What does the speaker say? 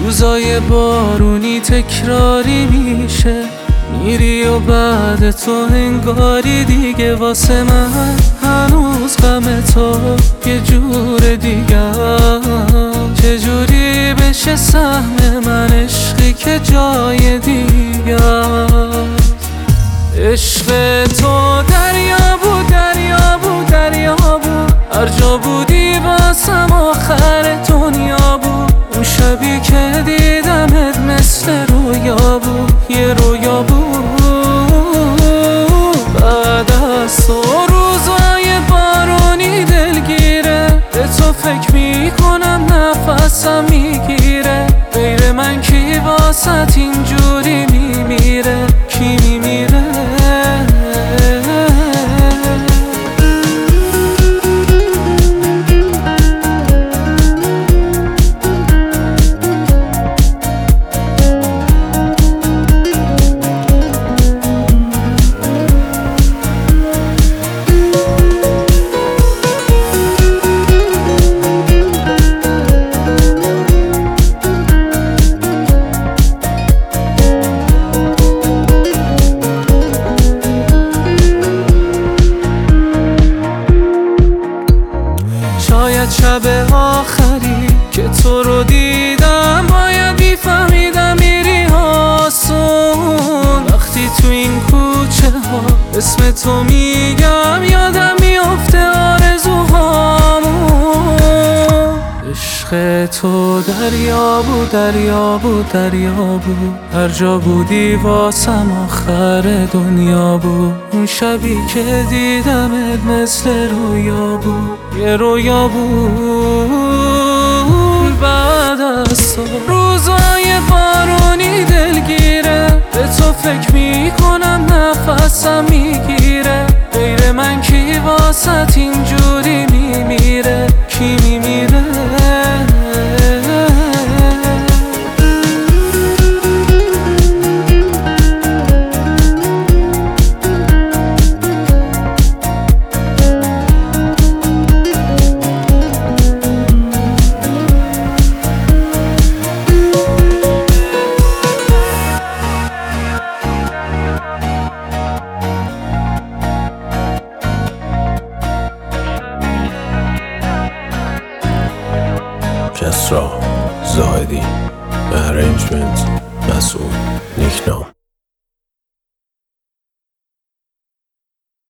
روزای بارونی تکراری میشه، میری و بعد تو انگاری دیگه واسه من هنوز غم تو یه جور دیگه. چجوری بشه سهم من عشقی که جای دیگه؟ عشق تو دریا بود دریا بود دریا بود، هر جا بودی واسم آخر دنیا بود. اون شبی که دیدمت مثل رویا بود، یه رویا بود. بعد از تو روزای بارونی دلگیره، به تو فکر میکنم نفسم میگیره. غیر من کی واسط اینجوری میمیره؟ کی میمیره؟ شاید شب آخری که تو رو دیدم باید میفهمیدم میری آسون. وقتی تو این کوچه ها اسم تو میگم یادم میافته آرزوهامون. عشق تو دریا بود دریا بود دریا بود، هر جا بودی واسم آخر دنیا بود. اون شبی که دیدمت مثل رویا بود، یه رویا بود. بعد از تو روزای بارونی دلگیره، به تو فکر میکنم نفسم میگیره. غیر من کی واسط اینجوری میمیره؟ کی میمیره؟ کسرا زاهدی، ارنجمنت مسعود نیکنام.